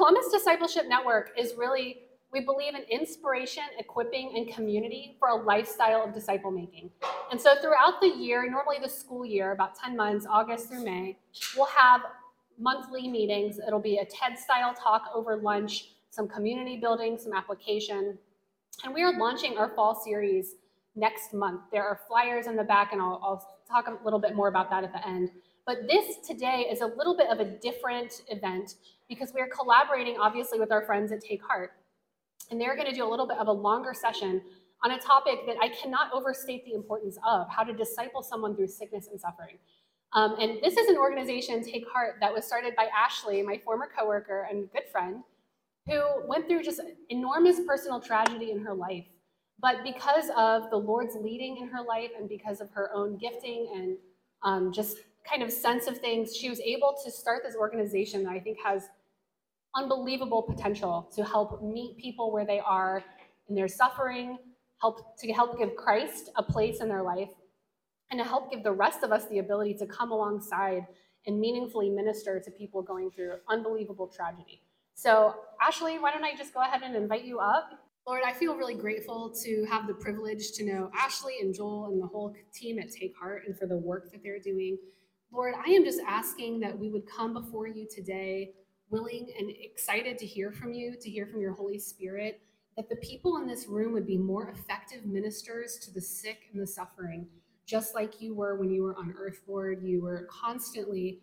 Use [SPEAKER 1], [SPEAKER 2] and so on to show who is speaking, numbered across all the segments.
[SPEAKER 1] Columbus Discipleship Network is really, we believe in inspiration, equipping, and community for a lifestyle of disciple making. And so throughout the year, normally the school year, about 10 months, August through May, we'll have monthly meetings. It'll be a TED-style talk over lunch, some community building, some application. And we are launching our fall series next month. There are flyers in the back, and I'll talk a little bit more about that at the end. But this today is a little bit of a different event because we're collaborating, obviously, with our friends at Take Heart. And they're going to do a little bit of a longer session on a topic that I cannot overstate the importance of, how to disciple someone through sickness and suffering. And this is an organization, Take Heart, that was started by Ashley, my former coworker and good friend, who went through just enormous personal tragedy in her life. But because of the Lord's leading in her life and because of her own gifting and just kind of sense of things, she was able to start this organization that I think has unbelievable potential to help meet people where they are in their suffering, help give Christ a place in their life, and to help give the rest of us the ability to come alongside and meaningfully minister to people going through unbelievable tragedy. So, Ashley, why don't I just go ahead and invite you up? Lord, I feel really grateful to have the privilege to know Ashley and Joel and the whole team at Take Heart and for the work that they're doing. Lord, I am just asking that we would come before you today willing and excited to hear from you, to hear from your Holy Spirit, that the people in this room would be more effective ministers to the sick and the suffering, just like you were when you were on earth, Lord. You were constantly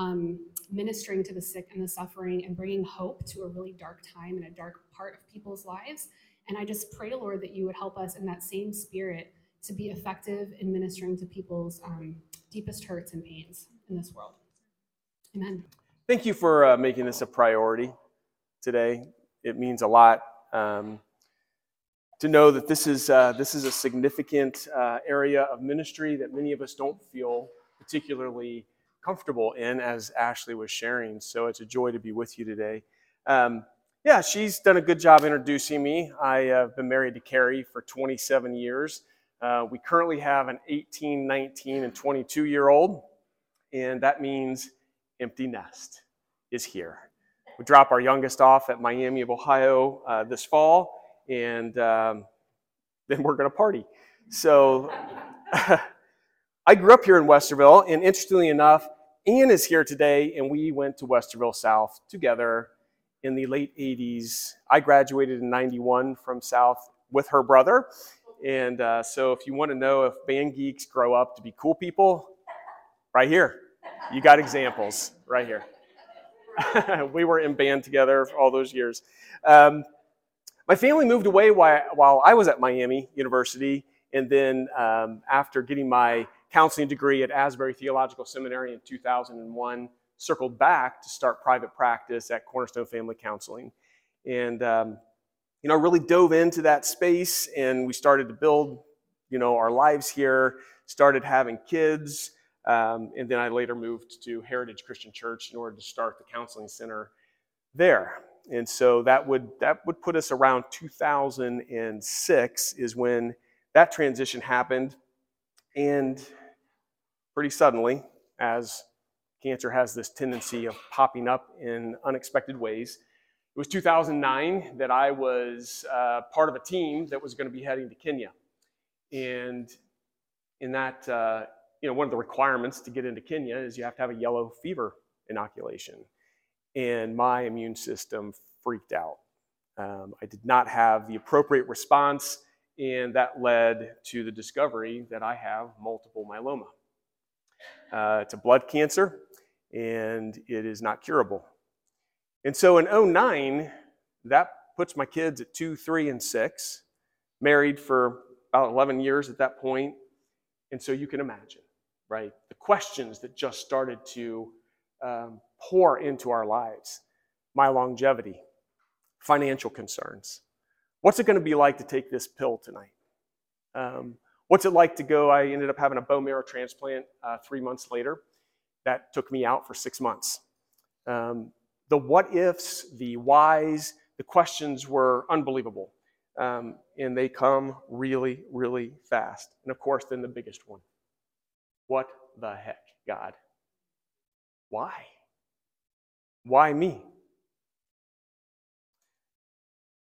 [SPEAKER 1] ministering to the sick and the suffering and bringing hope to a really dark time and a dark part of people's lives. And I just pray, Lord, that you would help us in that same spirit to be effective in ministering to people's deepest hurts and pains in this world. Amen.
[SPEAKER 2] Thank you for making this a priority today. It means a lot to know that this is a significant area of ministry that many of us don't feel particularly comfortable in, as Ashley was sharing. So it's a joy to be with you today. Yeah, she's done a good job introducing me. I have been married to Carrie for 27 years. We currently have an 18, 19, and 22-year-old, and that means empty nest is here. We drop our youngest off at Miami of Ohio this fall, and then we're going to party. So I grew up here in Westerville, and interestingly enough, Ian is here today, and we went to Westerville South together in the late 80s. I graduated in 91 from South with her brother, and so if you want to know if band geeks grow up to be cool people, right here. You got examples right here. We were in band together for all those years. My family moved away while I was at Miami University, and then after getting my counseling degree at Asbury Theological Seminary in 2001, circled back to start private practice at Cornerstone Family Counseling. And really dove into that space, and we started to build our lives here, started having kids. And then I later moved to Heritage Christian Church in order to start the counseling center there. And so that would put us around 2006 is when that transition happened. And pretty suddenly, as cancer has this tendency of popping up in unexpected ways, it was 2009 that I was part of a team that was going to be heading to Kenya. And in that one of the requirements to get into Kenya is you have to have a yellow fever inoculation. And my immune system freaked out. I did not have the appropriate response, and that led to the discovery that I have multiple myeloma. It's a blood cancer, and it is not curable. And so in 2009, that puts my kids at 2, 3, and 6, married for about 11 years at that point. And so you can imagine, right, the questions that just started to pour into our lives. My longevity, financial concerns. What's it going to be like to take this pill tonight? What's it like to go? I ended up having a bone marrow transplant 3 months later. That took me out for 6 months. The what ifs, the whys, the questions were unbelievable. And they come really, really fast. And of course, then the biggest one. What the heck, God? Why? Why me?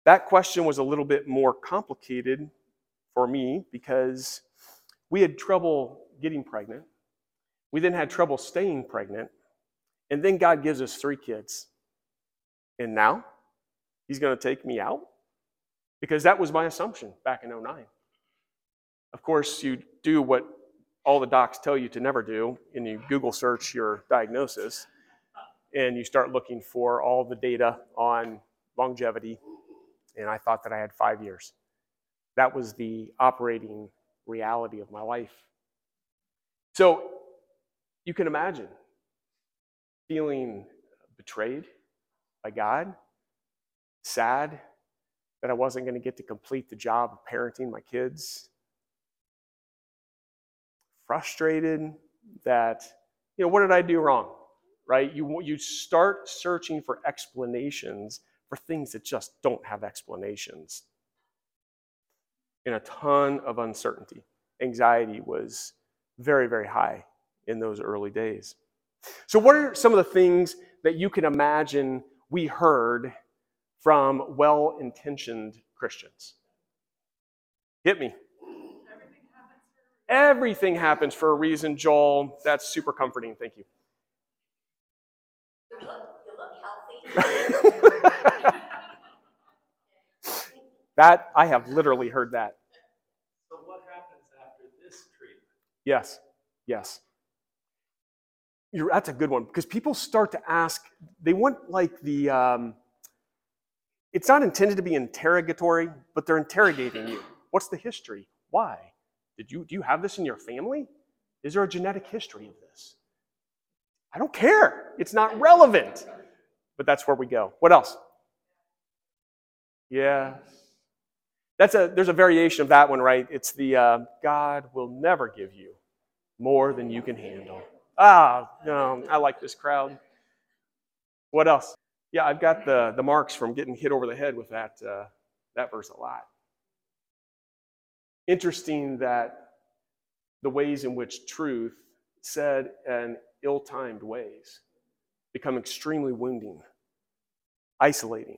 [SPEAKER 2] That question was a little bit more complicated for me because we had trouble getting pregnant. We then had trouble staying pregnant. And then God gives us 3 kids. And now he's going to take me out? Because that was my assumption back in 2009. Of course, you do what all the docs tell you to never do, and you Google search your diagnosis, and you start looking for all the data on longevity, and I thought that I had 5 years. That was the operating reality of my life. So you can imagine feeling betrayed by God, sad that I wasn't going to get to complete the job of parenting my kids, frustrated that, what did I do wrong, right? You start searching for explanations for things that just don't have explanations. And a ton of uncertainty. Anxiety was very, very high in those early days. So what are some of the things that you can imagine we heard from well-intentioned Christians? Hit me. Everything happens for a reason, Joel. That's super comforting. Thank you.
[SPEAKER 3] You look healthy.
[SPEAKER 2] That, I have literally heard that.
[SPEAKER 4] So what happens after this treatment?
[SPEAKER 2] Yes. That's a good one, because people start to ask, they want like it's not intended to be interrogatory, but they're interrogating you. What's the history? Why? Do you have this in your family? Is there a genetic history of this? I don't care. It's not relevant. But that's where we go. What else? Yeah. There's a variation of that one, right? It's the God will never give you more than you can handle. No, I like this crowd. What else? Yeah, I've got the marks from getting hit over the head with that verse a lot. Interesting that the ways in which truth, said in ill-timed ways, become extremely wounding, isolating.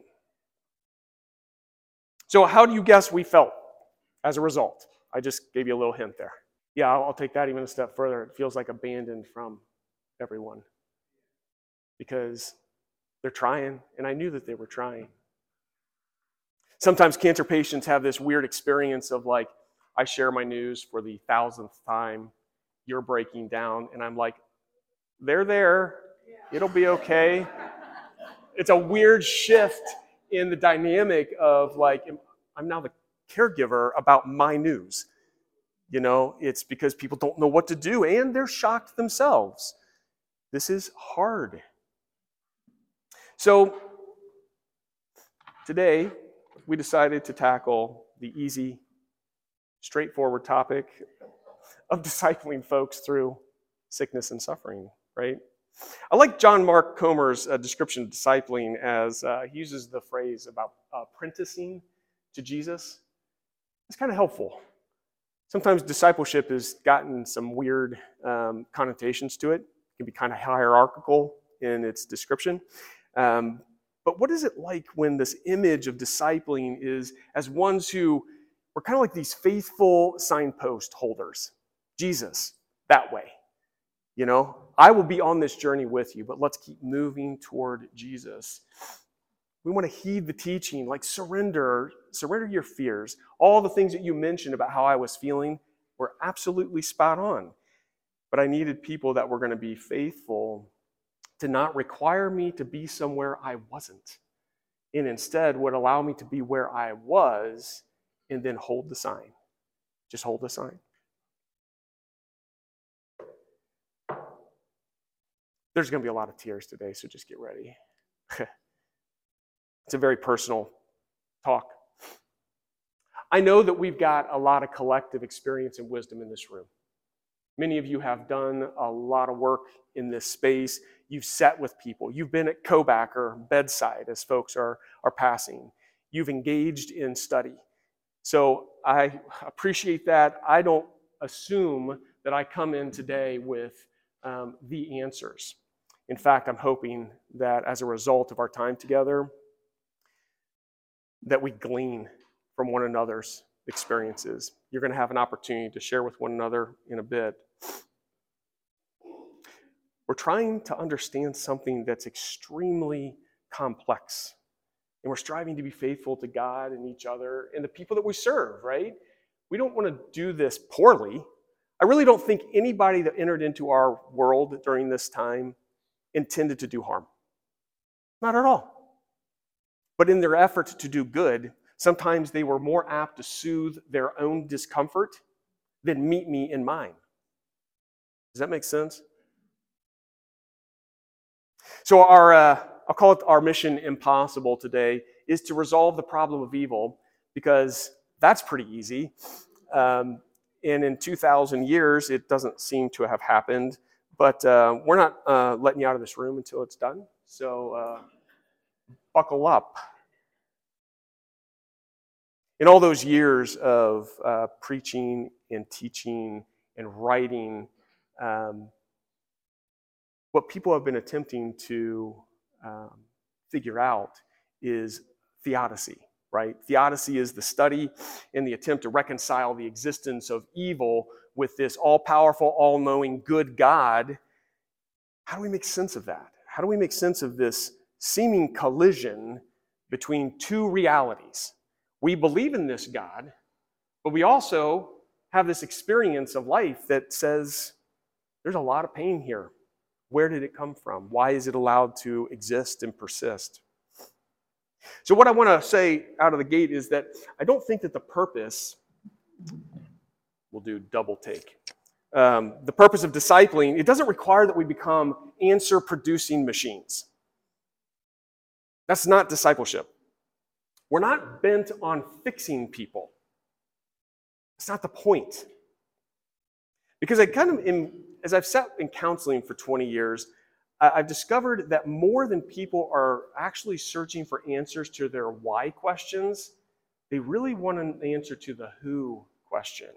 [SPEAKER 2] So how do you guess we felt as a result? I just gave you a little hint there. Yeah, I'll take that even a step further. It feels like abandoned from everyone because they're trying, and I knew that they were trying. Sometimes cancer patients have this weird experience of like, I share my news for the 1,000th time, you're breaking down, and I'm like, they're there, it'll be okay. It's a weird shift in the dynamic of like, I'm now the caregiver about my news. It's because people don't know what to do, and they're shocked themselves. This is hard. So today, we decided to tackle the easy, straightforward topic of discipling folks through sickness and suffering, right? I like John Mark Comer's description of discipling as he uses the phrase about apprenticing to Jesus. It's kind of helpful. Sometimes discipleship has gotten some weird connotations to it. It can be kind of hierarchical in its description. But what is it like when this image of discipling is as ones who we're kind of like these faithful signpost holders? Jesus, that way. I will be on this journey with you, but let's keep moving toward Jesus. We want to heed the teaching, like surrender your fears. All the things that you mentioned about how I was feeling were absolutely spot on. But I needed people that were going to be faithful to not require me to be somewhere I wasn't, and instead would allow me to be where I was and then hold the sign. Just hold the sign. There's going to be a lot of tears today, so just get ready. It's a very personal talk. I know that we've got a lot of collective experience and wisdom in this room. Many of you have done a lot of work in this space. You've sat with people. You've been at COBAC or bedside as folks are passing. You've engaged in study. So I appreciate that. I don't assume that I come in today with the answers. In fact, I'm hoping that as a result of our time together, that we glean from one another's experiences. You're going to have an opportunity to share with one another in a bit. We're trying to understand something that's extremely complex. And we're striving to be faithful to God and each other and the people that we serve, right? We don't want to do this poorly. I really don't think anybody that entered into our world during this time intended to do harm. Not at all. But in their effort to do good, sometimes they were more apt to soothe their own discomfort than meet me in mine. Does that make sense? So I'll call it our mission impossible today, is to resolve the problem of evil, because that's pretty easy. And in 2,000 years, it doesn't seem to have happened. But we're not letting you out of this room until it's done. So buckle up. In all those years of preaching and teaching and writing, what people have been attempting to figure out is theodicy, right? Theodicy is the study and the attempt to reconcile the existence of evil with this all-powerful, all-knowing, good God. How do we make sense of that? How do we make sense of this seeming collision between two realities? We believe in this God, but we also have this experience of life that says there's a lot of pain here. Where did it come from? Why is it allowed to exist and persist? So what I want to say out of the gate is that I don't think that the purpose, we'll do double take, the purpose of discipling, it doesn't require that we become answer-producing machines. That's not discipleship. We're not bent on fixing people. That's not the point. Because as I've sat in counseling for 20 years, I've discovered that more than people are actually searching for answers to their why questions, they really want an answer to the who question.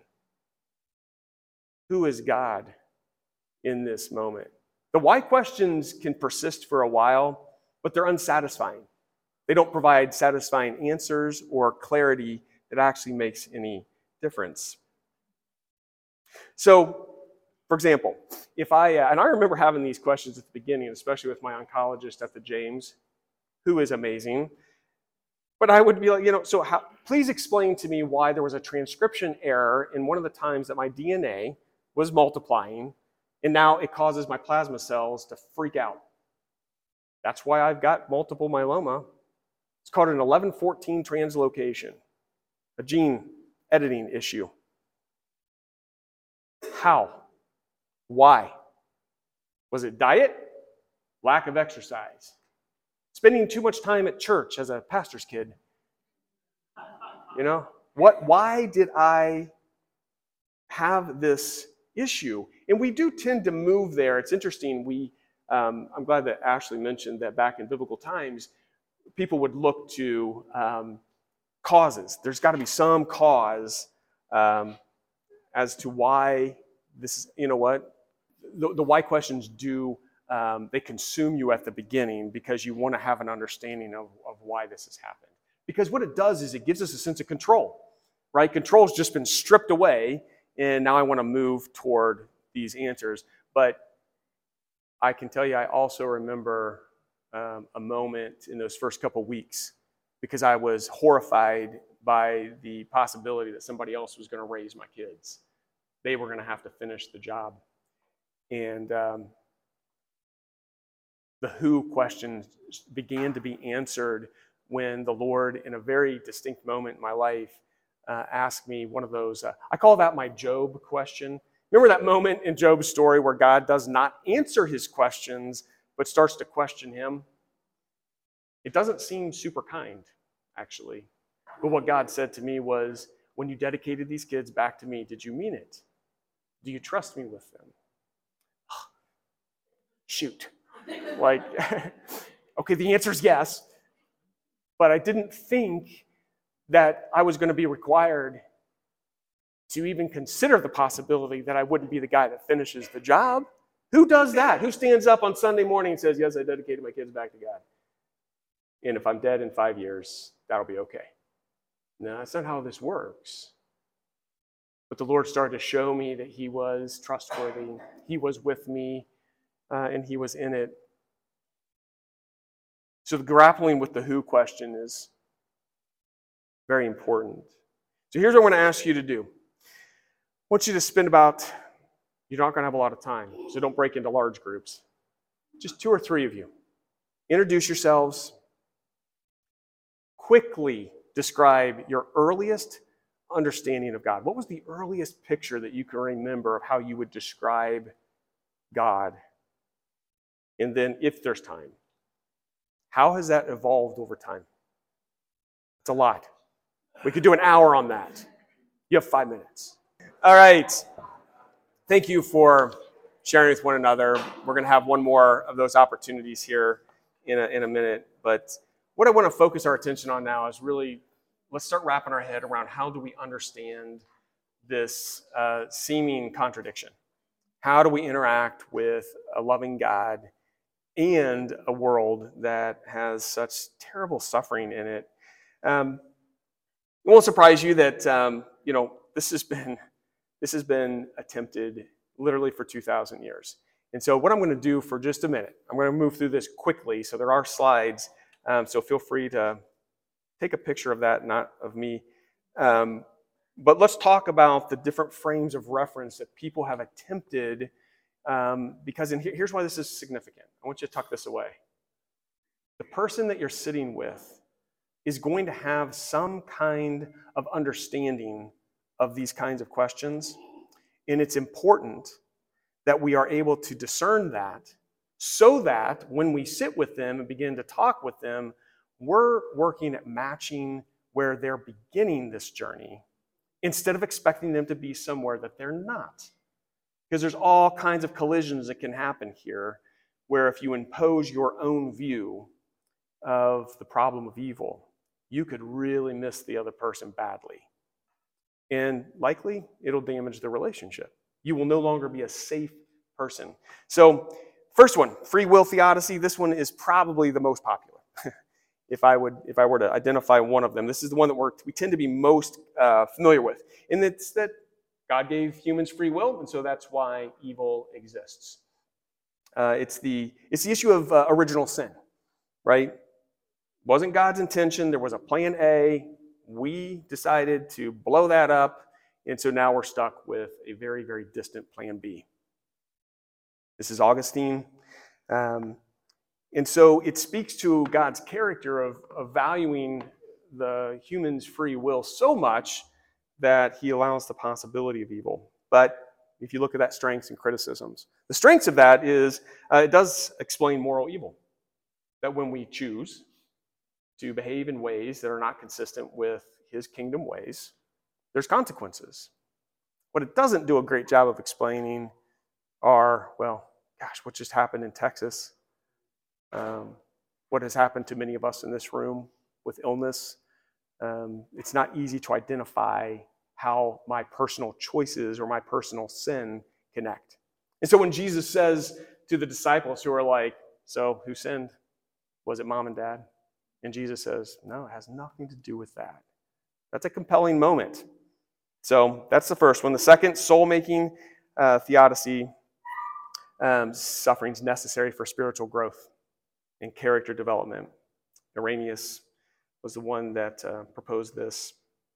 [SPEAKER 2] Who is God in this moment? The why questions can persist for a while, but they're unsatisfying. They don't provide satisfying answers or clarity that actually makes any difference. So, for example, if and I remember having these questions at the beginning, especially with my oncologist at the James, who is amazing, but I would be like, please explain to me why there was a transcription error in one of the times that my DNA was multiplying, and now it causes my plasma cells to freak out. That's why I've got multiple myeloma. It's called an 1114 translocation, a gene editing issue. How? Why? Was it diet? Lack of exercise? Spending too much time at church as a pastor's kid? Why did I have this issue? And we do tend to move there. It's interesting. I'm glad that Ashley mentioned that back in biblical times, people would look to causes. There's got to be some cause as to why this is, the why questions they consume you at the beginning because you want to have an understanding of why this has happened. Because what it does is it gives us a sense of control, right? Control's just been stripped away, and now I want to move toward these answers. But I can tell you, I also remember a moment in those first couple weeks because I was horrified by the possibility that somebody else was going to raise my kids. They were going to have to finish the job. And the who question began to be answered when the Lord, in a very distinct moment in my life, asked me one of those, I call that my Job question. Remember that moment in Job's story where God does not answer his questions, but starts to question him? It doesn't seem super kind, actually. But what God said to me was, when you dedicated these kids back to me, did you mean it? Do you trust me with them? Shoot. Okay, the answer is yes. But I didn't think that I was going to be required to even consider the possibility that I wouldn't be the guy that finishes the job. Who does that? Who stands up on Sunday morning and says, yes, I dedicated my kids back to God? And if I'm dead in 5 years, that'll be okay. No, that's not how this works. But the Lord started to show me that he was trustworthy. He was with me, and he was in it. So the grappling with the who question is very important. So here's what I want to ask you to do. I want you to spend you're not going to have a lot of time, so don't break into large groups. Just 2 or 3 of you. Introduce yourselves. Quickly describe your earliest understanding of God. What was the earliest picture that you can remember of how you would describe God? And then, if there's time, how has that evolved over time? It's a lot. We could do an hour on that. You have 5 minutes. All right. Thank you for sharing with one another. We're going to have one more of those opportunities here in a minute. But what I want to focus our attention on now is really, let's start wrapping our head around how do we understand this seeming contradiction? How do we interact with a loving God and a world that has such terrible suffering in it? It won't surprise you that this has been attempted literally for 2,000 years. And so what I'm going to do for just a minute, I'm going to move through this quickly. So there are slides. So feel free to take a picture of that, not of me. But let's talk about the different frames of reference that people have attempted, because here's why this is significant. I want you to tuck this away. The person that you're sitting with is going to have some kind of understanding of these kinds of questions. And it's important that we are able to discern that so that when we sit with them and begin to talk with them, we're working at matching where they're beginning this journey instead of expecting them to be somewhere that they're not. Because there's all kinds of collisions that can happen here where if you impose your own view of the problem of evil, you could really miss the other person badly. And likely, it'll damage the relationship. You will no longer be a safe person. So, first one, free will theodicy. This one is probably the most popular. If I were to identify one of them, this is the one that we tend to be most familiar with. And it's that God gave humans free will, and so that's why evil exists. It's the issue of original sin, right? Wasn't God's intention. There was a plan A. We decided to blow that up, and so now we're stuck with a very, very distant plan B. This is Augustine. And so it speaks to God's character of valuing the human's free will so much that he allows the possibility of evil. But if you look at that strengths and criticisms, the strengths of that is it does explain moral evil. That when we choose to behave in ways that are not consistent with his kingdom ways, there's consequences. What it doesn't do a great job of explaining are, what just happened in Texas, what has happened to many of us in this room with illness. It's not easy to identify how my personal choices or my personal sin connect. And so when Jesus says to the disciples who are like, so who sinned? Was it mom and dad? And Jesus says, no, it has nothing to do with that. That's a compelling moment. So that's the first one. The second, soul-making theodicy. Suffering is necessary for spiritual growth and character development. Irenaeus was the one that proposed this.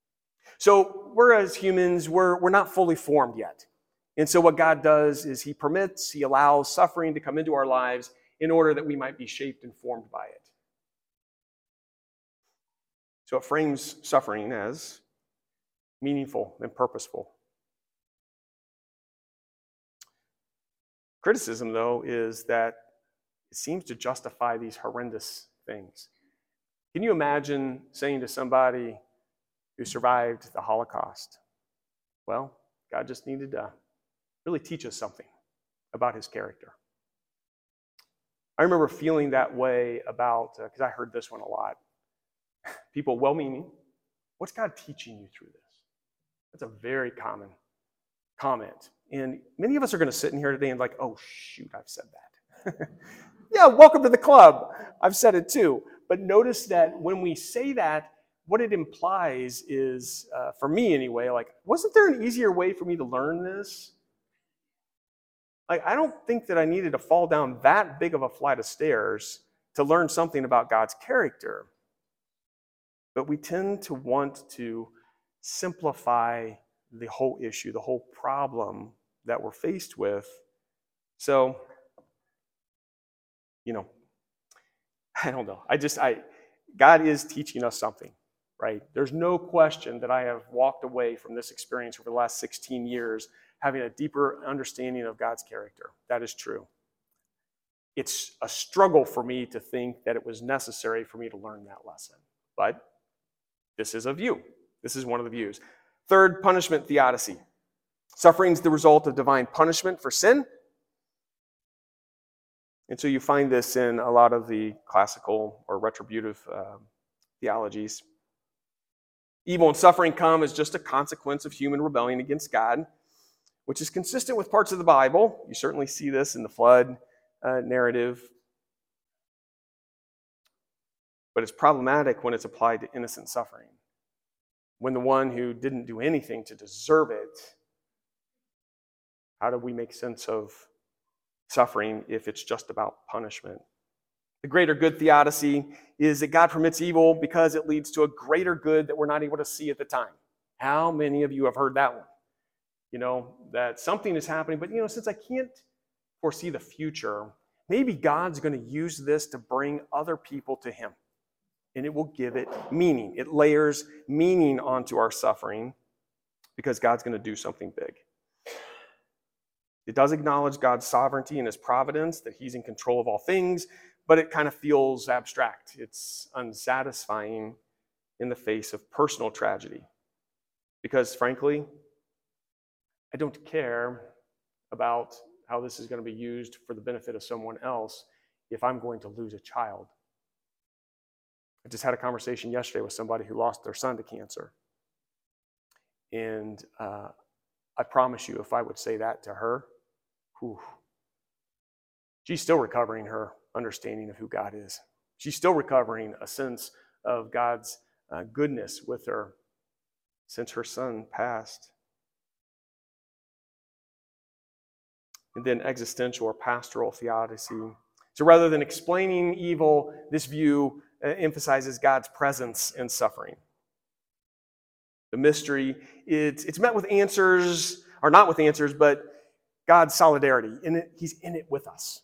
[SPEAKER 2] So we're as humans, we're not fully formed yet. And so what God does is he allows suffering to come into our lives in order that we might be shaped and formed by it. So it frames suffering as meaningful and purposeful. Criticism, though, is that it seems to justify these horrendous things. Can you imagine saying to somebody who survived the Holocaust, well, God just needed to really teach us something about his character? I remember feeling that way about, because I heard this one a lot. People well-meaning, what's God teaching you through this? That's a very common comment. And many of us are going to sit in here today and like, oh, shoot, I've said that. Yeah, welcome to the club. I've said it too. But notice that when we say that, what it implies is, for me anyway, like, wasn't there an easier way for me to learn this? Like, I don't think that I needed to fall down that big of a flight of stairs to learn something about God's character. But we tend to want to simplify the whole issue, the whole problem that we're faced with. So, I don't know. God is teaching us something, right? There's no question that I have walked away from this experience over the last 16 years having a deeper understanding of God's character. That is true. It's a struggle for me to think that it was necessary for me to learn that lesson. But this is a view. This is one of the views. Third, punishment theodicy. Suffering is the result of divine punishment for sin. And so you find this in a lot of the classical or retributive theologies. Evil and suffering come as just a consequence of human rebellion against God, which is consistent with parts of the Bible. You certainly see this in the flood narrative. But it's problematic when it's applied to innocent suffering. When the one who didn't do anything to deserve it, how do we make sense of suffering if it's just about punishment? The greater good theodicy is that God permits evil because it leads to a greater good that we're not able to see at the time. How many of you have heard that one? That something is happening, but since I can't foresee the future, maybe God's going to use this to bring other people to him. And it will give it meaning. It layers meaning onto our suffering because God's going to do something big. It does acknowledge God's sovereignty and his providence, that he's in control of all things, but it kind of feels abstract. It's unsatisfying in the face of personal tragedy. Because frankly, I don't care about how this is going to be used for the benefit of someone else if I'm going to lose a child. I just had a conversation yesterday with somebody who lost their son to cancer. And I promise you, if I would say that to her, she's still recovering her understanding of who God is. She's still recovering a sense of God's goodness with her since her son passed. And then existential or pastoral theodicy. So rather than explaining evil, this view emphasizes God's presence in suffering. The mystery, it's met with answers, or not with answers, but God's solidarity. He's in it with us.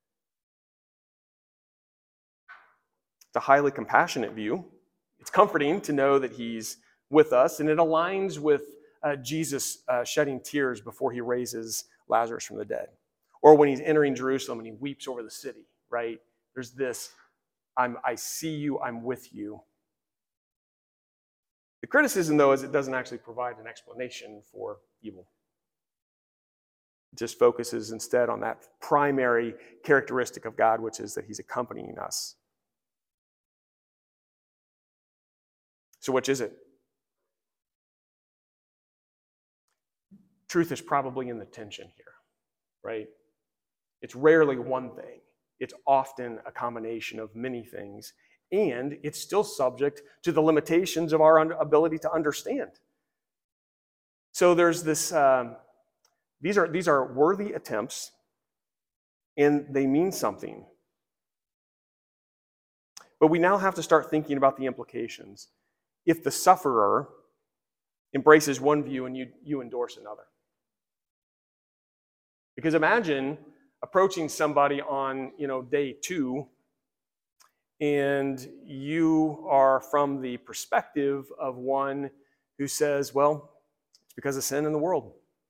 [SPEAKER 2] It's a highly compassionate view. It's comforting to know that he's with us, and it aligns with Jesus shedding tears before he raises Lazarus from the dead. Or when he's entering Jerusalem and he weeps over the city, right? There's this, I see you, I'm with you. The criticism, though, is it doesn't actually provide an explanation for evil. It just focuses instead on that primary characteristic of God, which is that he's accompanying us. So which is it? Truth is probably in the tension here, right? It's rarely one thing. It's often a combination of many things, and it's still subject to the limitations of our ability to understand. So there's this, these are worthy attempts, and they mean something. But we now have to start thinking about the implications. If the sufferer embraces one view and you endorse another. Because imagine approaching somebody on, day 2, and you are from the perspective of one who says, well, it's because of sin in the world.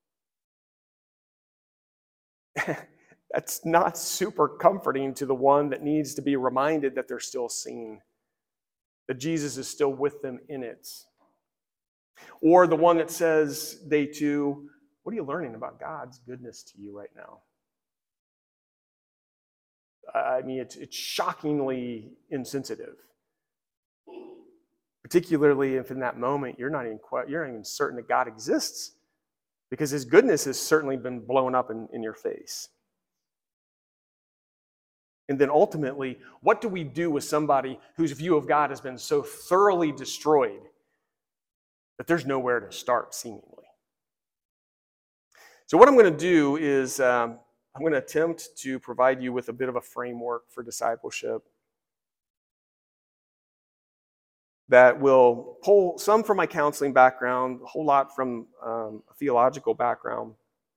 [SPEAKER 2] That's not super comforting to the one that needs to be reminded that they're still seen, that Jesus is still with them in it. Or the one that says, day 2, what are you learning about God's goodness to you right now? I mean, it's shockingly insensitive. Particularly if in that moment you're not even certain that God exists, because his goodness has certainly been blown up in your face. And then ultimately, what do we do with somebody whose view of God has been so thoroughly destroyed that there's nowhere to start, seemingly? So what I'm going to do is I'm going to attempt to provide you with a bit of a framework for discipleship that will pull some from my counseling background, a whole lot from a theological background.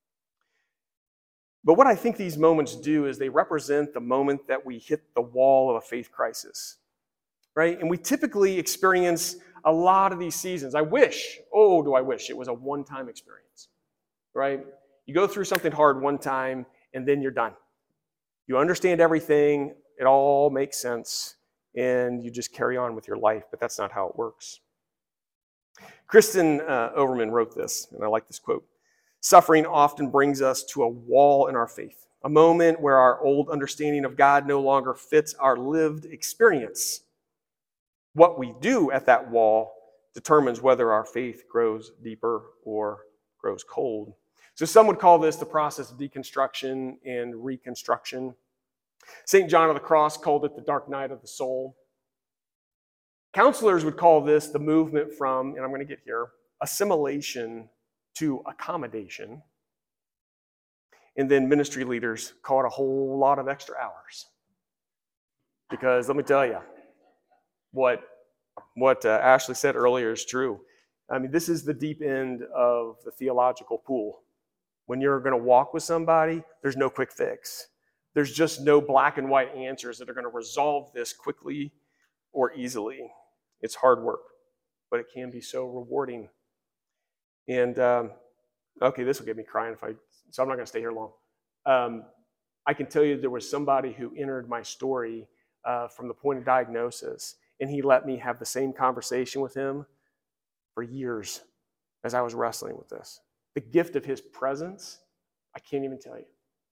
[SPEAKER 2] But what I think these moments do is they represent the moment that we hit the wall of a faith crisis, right? And we typically experience a lot of these seasons. I wish it was a one-time experience, right? You go through something hard one time, and then you're done. You understand everything, it all makes sense, and you just carry on with your life, but that's not how it works. Kristen Overman wrote this, and I like this quote. Suffering often brings us to a wall in our faith, a moment where our old understanding of God no longer fits our lived experience. What we do at that wall determines whether our faith grows deeper or grows cold. So some would call this the process of deconstruction and reconstruction. St. John of the Cross called it the dark night of the soul. Counselors would call this the movement from, and I'm going to get here, assimilation to accommodation. And then ministry leaders call it a whole lot of extra hours. Because let me tell you, what Ashley said earlier is true. I mean, this is the deep end of the theological pool. When you're going to walk with somebody, there's no quick fix. There's just no black and white answers that are going to resolve this quickly or easily. It's hard work, but it can be so rewarding. And, okay, this will get me crying so I'm not going to stay here long. I can tell you there was somebody who entered my story from the point of diagnosis, and he let me have the same conversation with him for years as I was wrestling with this. The gift of his presence, I can't even tell you.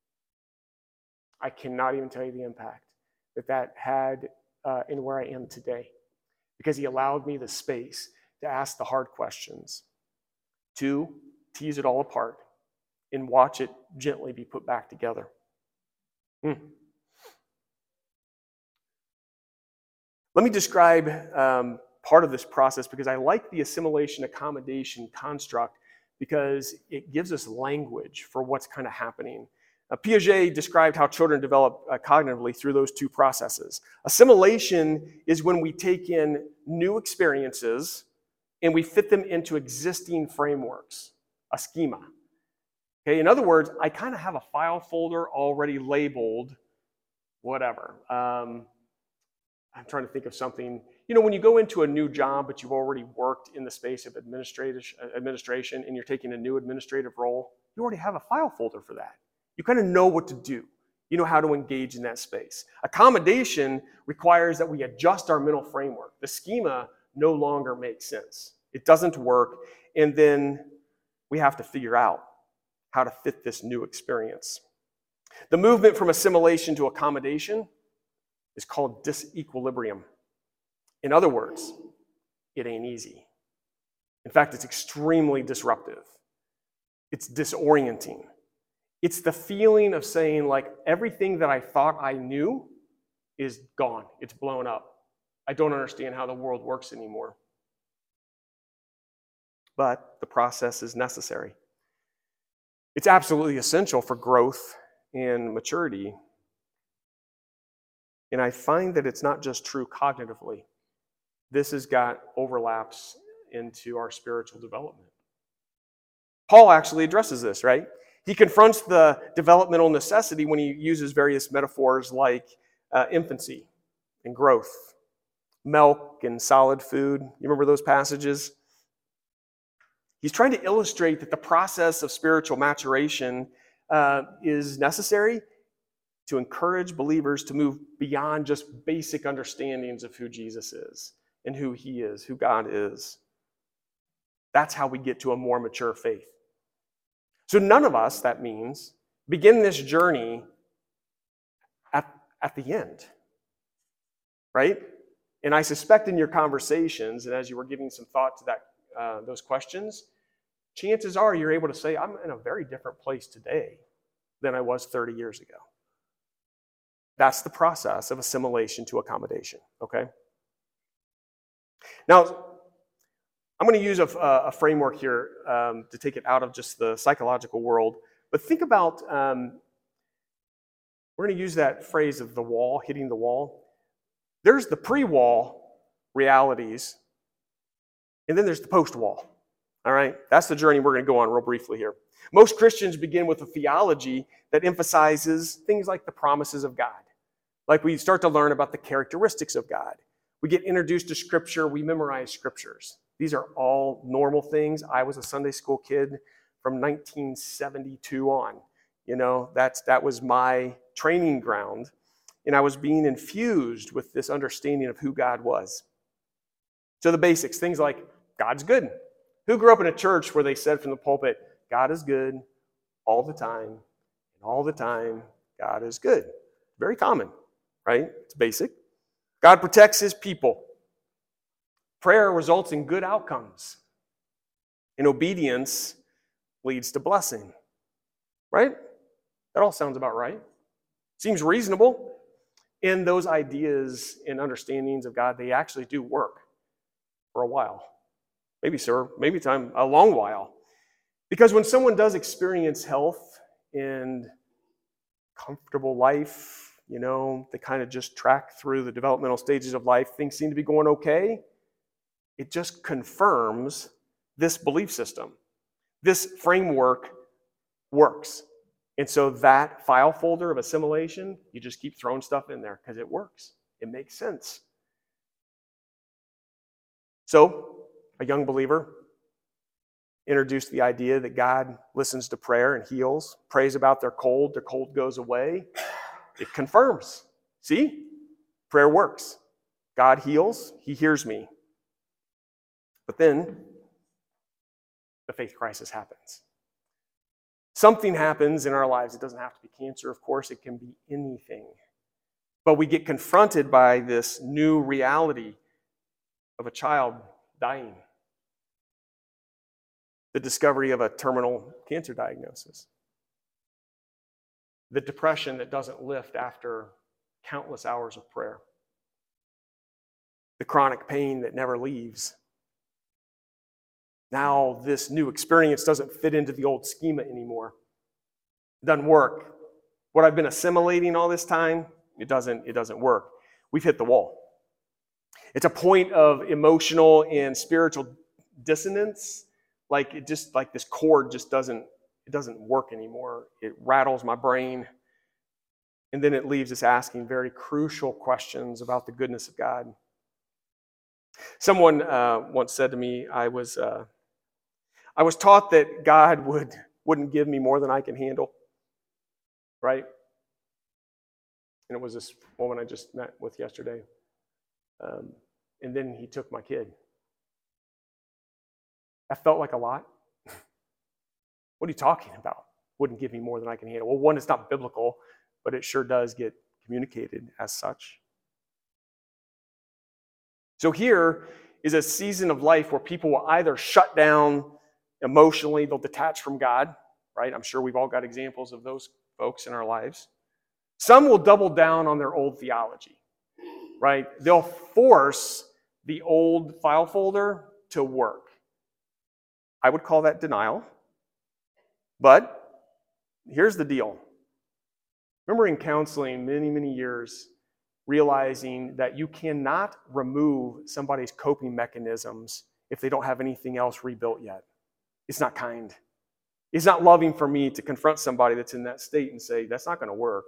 [SPEAKER 2] I cannot even tell you the impact that had in where I am today, because he allowed me the space to ask the hard questions, to tease it all apart, and watch it gently be put back together. Let me describe part of this process, because I like the assimilation accommodation construct because it gives us language for what's kind of happening. Piaget described how children develop cognitively through those two processes. Assimilation is when we take in new experiences and we fit them into existing frameworks, a schema. Okay, in other words, I kind of have a file folder already labeled whatever. I'm trying to think of something. You know, when you go into a new job, but you've already worked in the space of administration and you're taking a new administrative role, you already have a file folder for that. You kind of know what to do. You know how to engage in that space. Accommodation requires that we adjust our mental framework. The schema no longer makes sense. It doesn't work, and then we have to figure out how to fit this new experience. The movement from assimilation to accommodation is called disequilibrium. In other words, it ain't easy. In fact, it's extremely disruptive. It's disorienting. It's the feeling of saying, like, everything that I thought I knew is gone. It's blown up. I don't understand how the world works anymore. But the process is necessary. It's absolutely essential for growth and maturity. And I find that it's not just true cognitively. This has got overlaps into our spiritual development. Paul actually addresses this, right? He confronts the developmental necessity when he uses various metaphors like infancy and growth, milk and solid food. You remember those passages? He's trying to illustrate that the process of spiritual maturation is necessary to encourage believers to move beyond just basic understandings of who Jesus is and who he is, who God is. That's how we get to a more mature faith. So none of us, that means, begin this journey at the end, right? And I suspect in your conversations, and as you were giving some thought to those questions, chances are you're able to say, I'm in a very different place today than I was 30 years ago. That's the process of assimilation to accommodation, okay? Now, I'm going to use a framework here to take it out of just the psychological world. But think about, we're going to use that phrase of the wall, hitting the wall. There's the pre-wall realities, and then there's the post-wall. All right? That's the journey we're going to go on real briefly here. Most Christians begin with a theology that emphasizes things like the promises of God. Like we start to learn about the characteristics of God. We get introduced to Scripture. We memorize Scriptures. These are all normal things. I was a Sunday school kid from 1972 on. You know, that was my training ground. And I was being infused with this understanding of who God was. So the basics, things like God's good. Who grew up in a church where they said from the pulpit, God is good all the time, and all the time, God is good. Very common, right? It's basic. God protects his people. Prayer results in good outcomes. And obedience leads to blessing. Right? That all sounds about right. Seems reasonable. And those ideas and understandings of God, they actually do work for a while. Maybe, sir, maybe time, a long while. Because when someone does experience health and comfortable life, you know, they kind of just track through the developmental stages of life, things seem to be going okay. It just confirms this belief system. This framework works. And so that file folder of assimilation, you just keep throwing stuff in there because it works. It makes sense. So, a young believer introduced the idea that God listens to prayer and heals, prays about their cold goes away. It confirms. See? Prayer works. God heals, he hears me. But then, the faith crisis happens. Something happens in our lives. It doesn't have to be cancer, of course. It can be anything. But we get confronted by this new reality of a child dying. The discovery of a terminal cancer diagnosis. The depression that doesn't lift after countless hours of prayer. The chronic pain that never leaves. Now this new experience doesn't fit into the old schema anymore. It doesn't work. What I've been assimilating all this time, it doesn't work. We've hit the wall. It's a point of emotional and spiritual dissonance. Like this chord just doesn't work anymore. It rattles my brain. And then it leaves us asking very crucial questions about the goodness of God. Someone once said to me, I was taught that God wouldn't give me more than I can handle, right? And it was this woman I just met with yesterday. And then he took my kid. That felt like a lot. What are you talking about? Wouldn't give me more than I can handle. Well, one, it's not biblical, but it sure does get communicated as such. So here is a season of life where people will either shut down emotionally, they'll detach from God, right? I'm sure we've all got examples of those folks in our lives. Some will double down on their old theology, right? They'll force the old file folder to work. I would call that denial. But here's the deal. Remember in counseling many, many years, realizing that you cannot remove somebody's coping mechanisms if they don't have anything else rebuilt yet. It's not kind. It's not loving for me to confront somebody that's in that state and say, that's not going to work.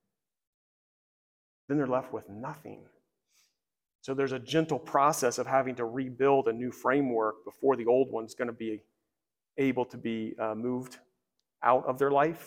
[SPEAKER 2] Then they're left with nothing. So there's a gentle process of having to rebuild a new framework before the old one's going to be able to be moved out of their life.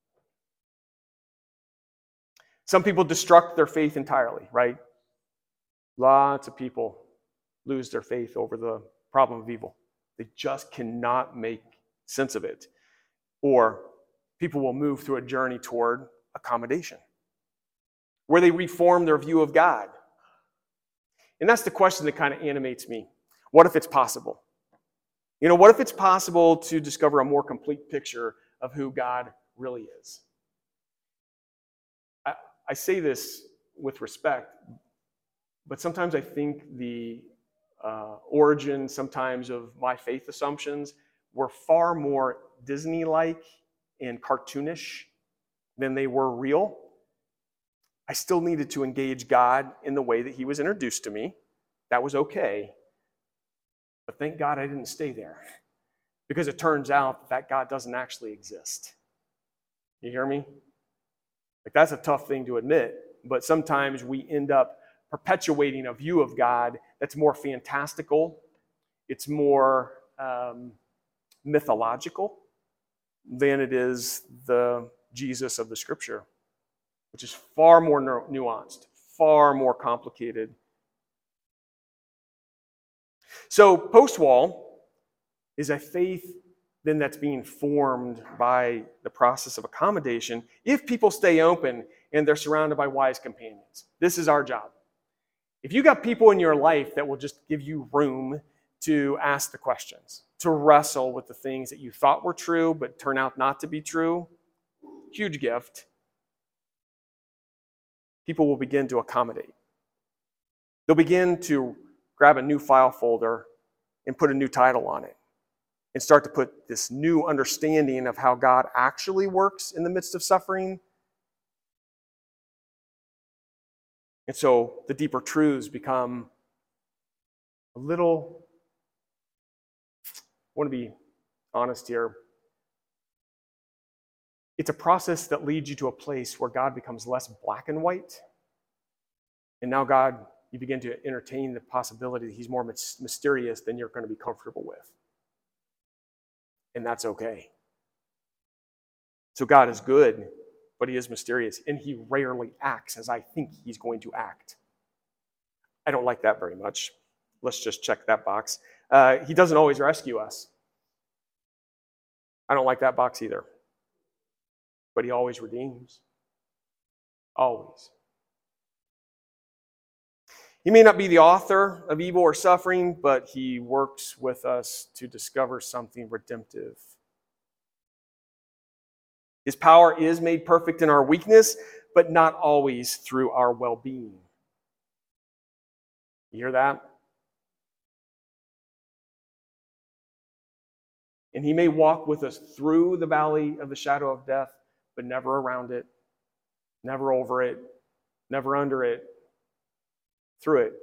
[SPEAKER 2] Some people destruct their faith entirely, right? Lots of people lose their faith over the problem of evil. They just cannot make sense of it. Or people will move through a journey toward accommodation, where they reform their view of God. And that's the question that kind of animates me. What if it's possible? You know, what if it's possible to discover a more complete picture of who God really is? I say this with respect, but sometimes I think the origin sometimes of my faith assumptions were far more Disney-like and cartoonish than they were real. I still needed to engage God in the way that he was introduced to me. That was okay. But thank God I didn't stay there, because it turns out that God doesn't actually exist. You hear me? Like, that's a tough thing to admit, but sometimes we end up perpetuating a view of God that's more fantastical, it's more mythological than it is the Jesus of the Scripture, which is far more nuanced, far more complicated. So post-wall is a faith then that's being formed by the process of accommodation if people stay open and they're surrounded by wise companions. This is our job. If you got people in your life that will just give you room to ask the questions, to wrestle with the things that you thought were true but turn out not to be true, huge gift. People will begin to accommodate. They'll begin to grab a new file folder and put a new title on it and start to put this new understanding of how God actually works in the midst of suffering. And so the deeper truths become a little, I want to be honest here, it's a process that leads you to a place where God becomes less black and white. And now God, you begin to entertain the possibility that he's more mysterious than you're going to be comfortable with. And that's okay. So God is good, but he is mysterious, and he rarely acts as I think he's going to act. I don't like that very much. Let's just check that box. He doesn't always rescue us. I don't like that box either. But he always redeems. Always. He may not be the author of evil or suffering, but he works with us to discover something redemptive. His power is made perfect in our weakness, but not always through our well-being. You hear that? And he may walk with us through the valley of the shadow of death, but never around it, never over it, never under it, through it.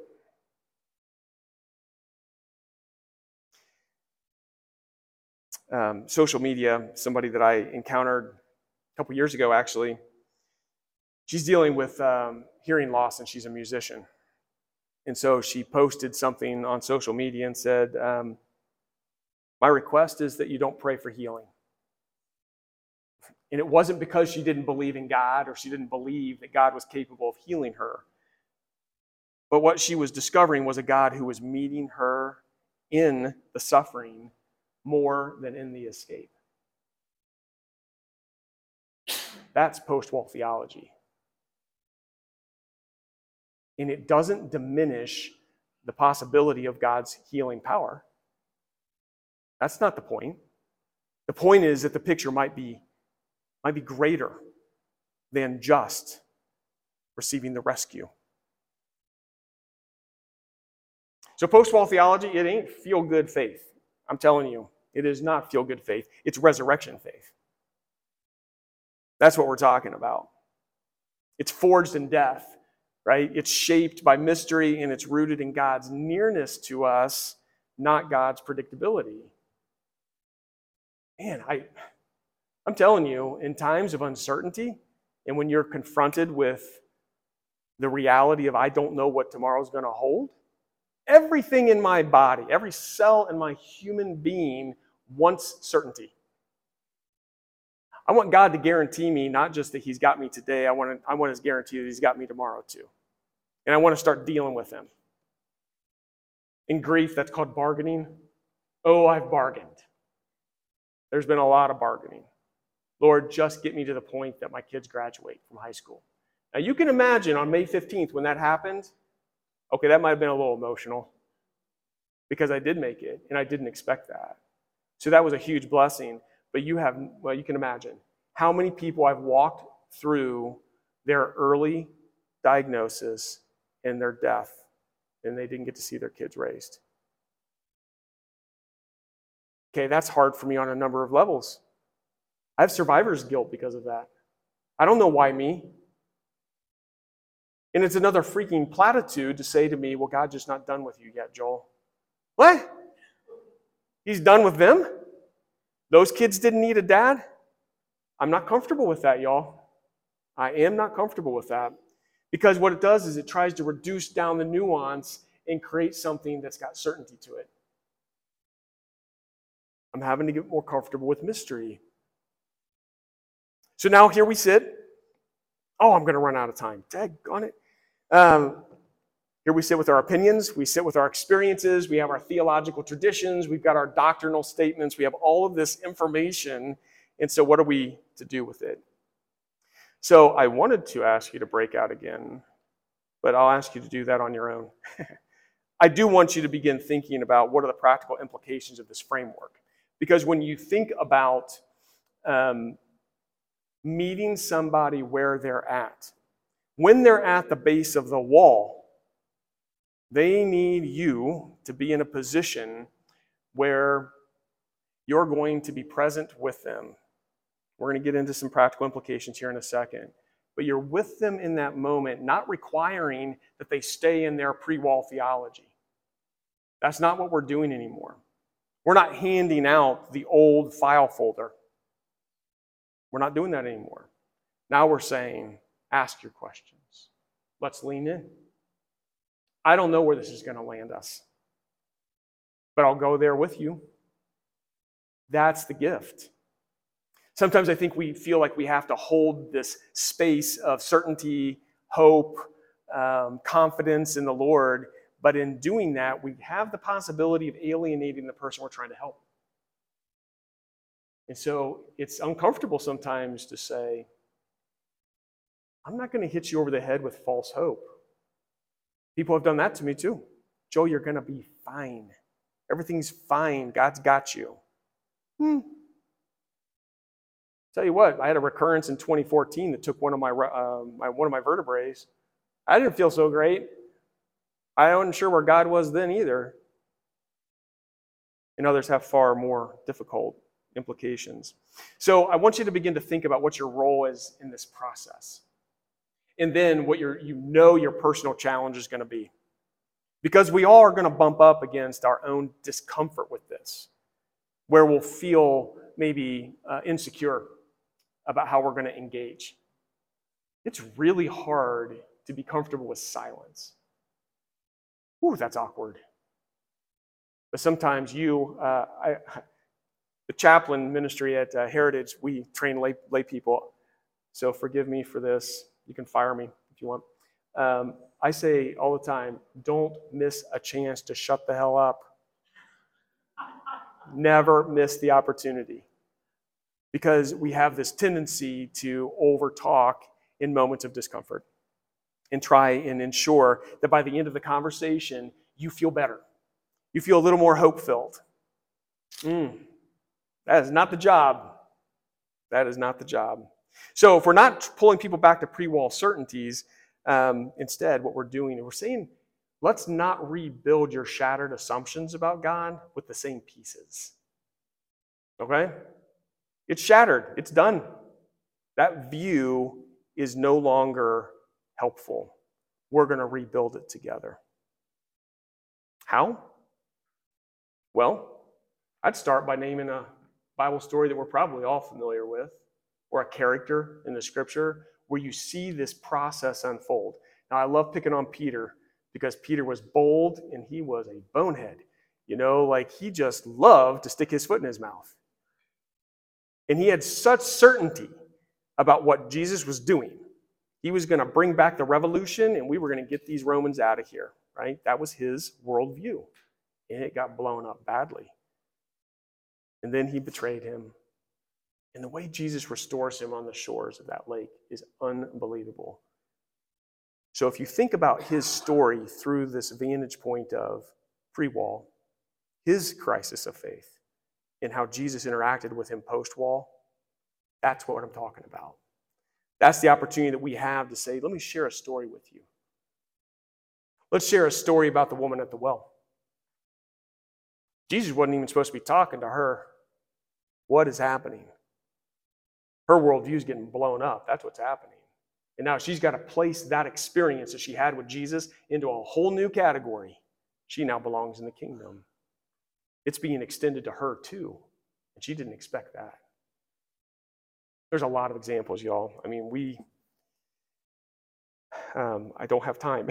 [SPEAKER 2] Social media, somebody that I encountered a couple years ago, actually, she's dealing with hearing loss, and she's a musician. And so she posted something on social media and said, my request is that you don't pray for healing. And it wasn't because she didn't believe in God or she didn't believe that God was capable of healing her. But what she was discovering was a God who was meeting her in the suffering more than in the escape. That's post-wall theology. And it doesn't diminish the possibility of God's healing power. That's not the point. The point is that the picture might be greater than just receiving the rescue. So post-wall theology, it ain't feel-good faith. I'm telling you, it is not feel-good faith. It's resurrection faith. That's what we're talking about. It's forged in death, right? It's shaped by mystery, and it's rooted in God's nearness to us, not God's predictability. Man, I'm telling you, in times of uncertainty, and when you're confronted with the reality of I don't know what tomorrow's going to hold, everything in my body, every cell in my human being wants certainty. I want God to guarantee me not just that he's got me today, I want his guarantee that he's got me tomorrow too. And I want to start dealing with him. In grief, that's called bargaining. Oh, I've bargained. There's been a lot of bargaining. Lord, just get me to the point that my kids graduate from high school. Now you can imagine on May 15th when that happened, okay, that might have been a little emotional because I did make it and I didn't expect that. So that was a huge blessing. But you can imagine how many people I've walked through their early diagnosis and their death, and they didn't get to see their kids raised. Okay, that's hard for me on a number of levels. I have survivor's guilt because of that. I don't know why me. And it's another freaking platitude to say to me, well, God's just not done with you yet, Joel. What? He's done with them? Those kids didn't need a dad? I'm not comfortable with that, y'all. I am not comfortable with that. Because what it does is it tries to reduce down the nuance and create something that's got certainty to it. I'm having to get more comfortable with mystery. So now here we sit. Oh, I'm going to run out of time. Daggone it. Here we sit with our opinions. We sit with our experiences. We have our theological traditions. We've got our doctrinal statements. We have all of this information. And so what are we to do with it? So I wanted to ask you to break out again, but I'll ask you to do that on your own. I do want you to begin thinking about what are the practical implications of this framework. Because when you think about meeting somebody where they're at, when they're at the base of the wall, they need you to be in a position where you're going to be present with them. We're going to get into some practical implications here in a second. But you're with them in that moment, not requiring that they stay in their pre-wall theology. That's not what we're doing anymore. We're not handing out the old file folder. We're not doing that anymore. Now we're saying, ask your questions. Let's lean in. I don't know where this is going to land us, but I'll go there with you. That's the gift. Sometimes I think we feel like we have to hold this space of certainty, hope, confidence in the Lord. But in doing that, we have the possibility of alienating the person we're trying to help. And so it's uncomfortable sometimes to say, I'm not going to hit you over the head with false hope. People have done that to me too. Joe, you're going to be fine. Everything's fine. God's got you. Tell you what, I had a recurrence in 2014 that took one of my vertebrae. I didn't feel so great. I wasn't sure where God was then either. And others have far more difficult implications. So I want you to begin to think about what your role is in this process. And then what your personal challenge is going to be. Because we all are going to bump up against our own discomfort with this, where we'll feel maybe insecure about how we're going to engage. It's really hard to be comfortable with silence. Ooh, that's awkward. But sometimes the chaplain ministry at Heritage, we train lay people. So forgive me for this. You can fire me if you want. I say all the time, don't miss a chance to shut the hell up. Never miss the opportunity. Because we have this tendency to overtalk in moments of discomfort and try and ensure that by the end of the conversation, you feel better. You feel a little more hope-filled. That is not the job. That is not the job. So if we're not pulling people back to pre-wall certainties, instead what we're doing is we're saying, let's not rebuild your shattered assumptions about God with the same pieces. Okay? It's shattered. It's done. That view is no longer helpful. We're going to rebuild it together. How? Well, I'd start by naming a Bible story that we're probably all familiar with, or a character in the scripture where you see this process unfold. Now, I love picking on Peter because Peter was bold and he was a bonehead. He just loved to stick his foot in his mouth. And he had such certainty about what Jesus was doing. He was going to bring back the revolution and we were going to get these Romans out of here, right? That was his worldview. And it got blown up badly. And then he betrayed him. And the way Jesus restores him on the shores of that lake is unbelievable. So if you think about his story through this vantage point of pre-wall, his crisis of faith, and how Jesus interacted with him post-wall, that's what I'm talking about. That's the opportunity that we have to say, let me share a story with you. Let's share a story about the woman at the well. Jesus wasn't even supposed to be talking to her. What is happening? Her worldview is getting blown up. That's what's happening. And now she's got to place that experience that she had with Jesus into a whole new category. She now belongs in the kingdom. It's being extended to her too. And she didn't expect that. There's a lot of examples, y'all. I mean, I don't have time.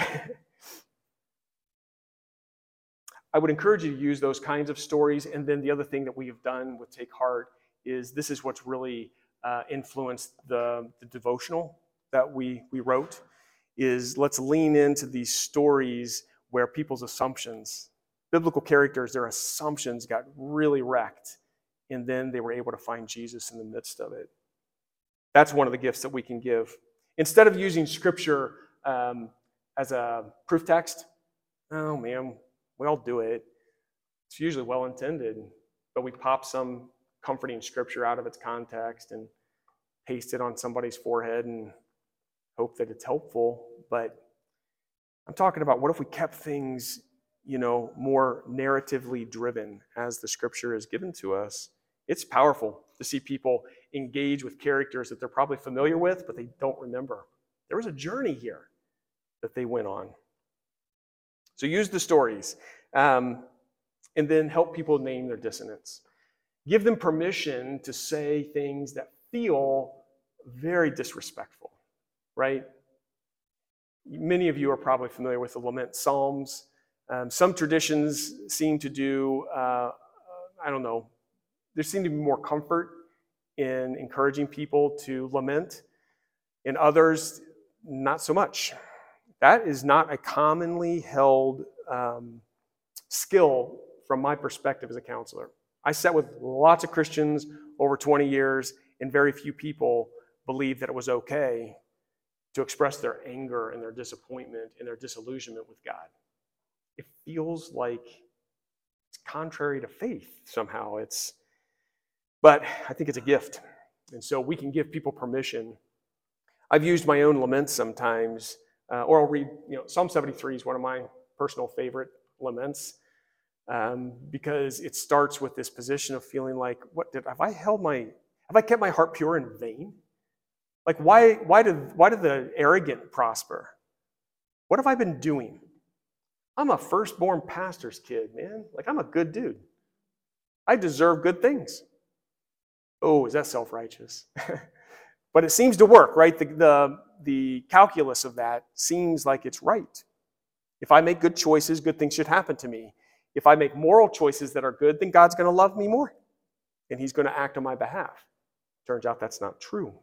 [SPEAKER 2] I would encourage you to use those kinds of stories. And then the other thing that we have done with Take Heart is this is what's really influenced the devotional that we wrote, is let's lean into these stories where people's assumptions, biblical characters, their assumptions got really wrecked. And then they were able to find Jesus in the midst of it. That's one of the gifts that we can give. Instead of using Scripture as a proof text, oh man, we all do it. It's usually well-intended, but we pop some comforting Scripture out of its context and paste it on somebody's forehead and hope that it's helpful. But I'm talking about, what if we kept things, more narratively driven as the Scripture is given to us? It's powerful to see people engage with characters that they're probably familiar with, but they don't remember. There was a journey here that they went on. So use the stories, and then help people name their dissonance. Give them permission to say things that feel very disrespectful, right? Many of you are probably familiar with the lament psalms. Some traditions seem to do, there seemed to be more comfort in encouraging people to lament. In others, not so much. That is not a commonly held skill from my perspective as a counselor. I sat with lots of Christians over 20 years, and very few people believed that it was okay to express their anger and their disappointment and their disillusionment with God. It feels like it's contrary to faith somehow. But I think it's a gift. And so we can give people permission. I've used my own laments sometimes, or I'll read, Psalm 73 is one of my personal favorite laments, because it starts with this position of feeling like, have I kept my heart pure in vain? Like, why do the arrogant prosper? What have I been doing? I'm a firstborn pastor's kid, man. Like, I'm a good dude. I deserve good things. Oh, is that self-righteous? But it seems to work, right? The calculus of that seems like it's right. If I make good choices, good things should happen to me. If I make moral choices that are good, then God's going to love me more, and He's going to act on my behalf. Turns out that's not true.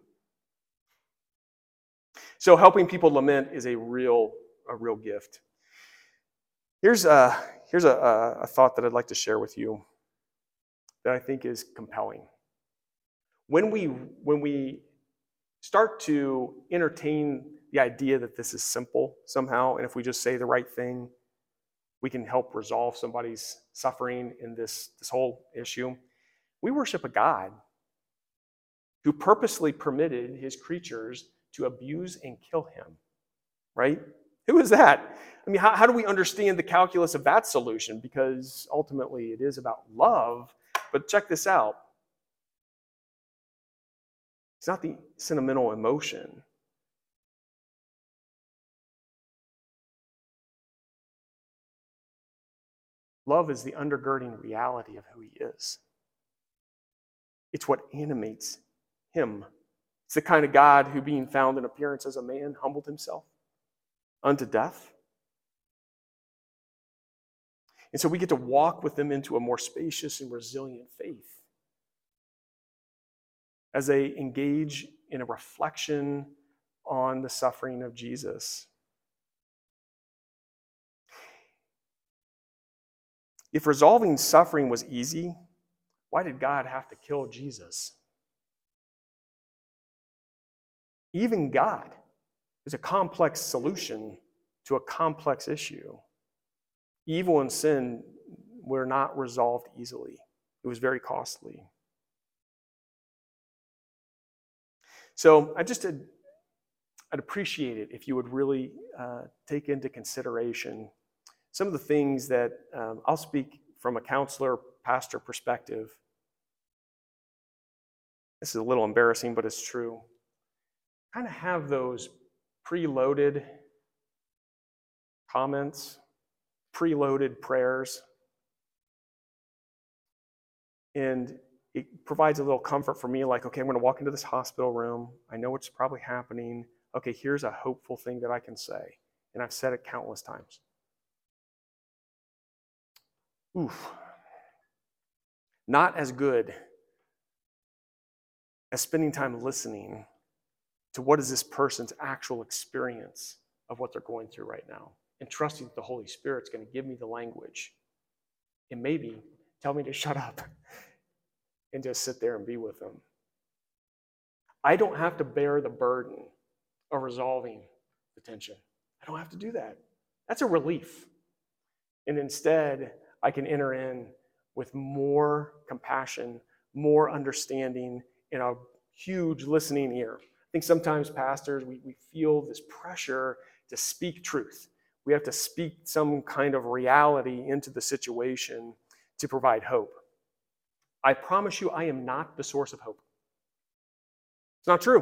[SPEAKER 2] So helping people lament is a real gift. Here's a thought that I'd like to share with you that I think is compelling. When we start to entertain the idea that this is simple somehow, and if we just say the right thing, we can help resolve somebody's suffering in this whole issue. We worship a God who purposely permitted His creatures to abuse and kill Him, right? Who is that? I mean, how do we understand the calculus of that solution? Because ultimately it is about love, but check this out. It's not the sentimental emotion. Love is the undergirding reality of who He is. It's what animates Him. It's the kind of God who, being found in appearance as a man, humbled Himself unto death. And so we get to walk with them into a more spacious and resilient faith as they engage in a reflection on the suffering of Jesus. If resolving suffering was easy, why did God have to kill Jesus? Even God is a complex solution to a complex issue. Evil and sin were not resolved easily. It was very costly. So I just I'd appreciate it if you would really take into consideration some of the things that I'll speak from a counselor, pastor perspective. This is a little embarrassing, but it's true. Kind of have those preloaded comments, preloaded prayers. And it provides a little comfort for me, like, okay, I'm going to walk into this hospital room. I know what's probably happening. Okay, here's a hopeful thing that I can say. And I've said it countless times. Oof. Not as good as spending time listening to what is this person's actual experience of what they're going through right now, and trusting that the Holy Spirit's going to give me the language and maybe tell me to shut up and just sit there and be with them. I don't have to bear the burden of resolving the tension. I don't have to do that. That's a relief. And instead, I can enter in with more compassion, more understanding, and a huge listening ear. I think sometimes pastors, we feel this pressure to speak truth. We have to speak some kind of reality into the situation to provide hope. I promise you, I am not the source of hope. It's not true.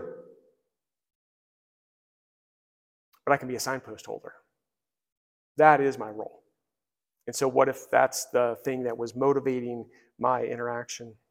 [SPEAKER 2] But I can be a signpost holder. That is my role. And so what if that's the thing that was motivating my interaction?